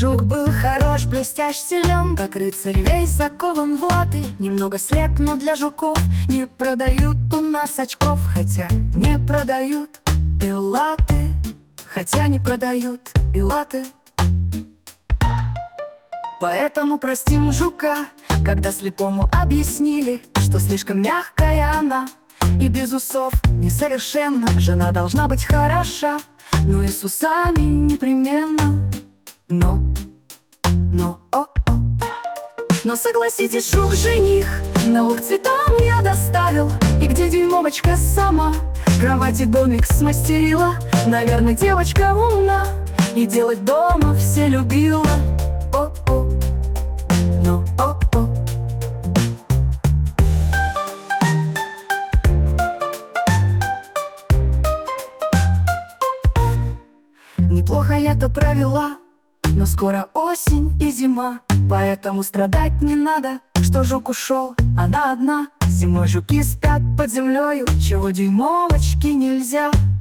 Жук был хорош, блестящ, силен, как рыцарь весь закован в латы. Немного слеп, но для жуков не продают у нас очков. Хотя не продают и латы, хотя не продают и латы. Поэтому простим жука, когда слепому объяснили, что слишком мягкая она и без усов несовершенна. Жена должна быть хороша, ну и с усами непременно. Но согласитесь, жук жених, на луг цветам я доставил. И где дюймовочка сама кровати домик смастерила. Наверное, девочка умна и делать дома все любила. Неплохо лето провела, но скоро осень и зима. Поэтому страдать не надо, что жук ушел, она одна. Зимой жуки спят под землею, чего дюймовочки нельзя.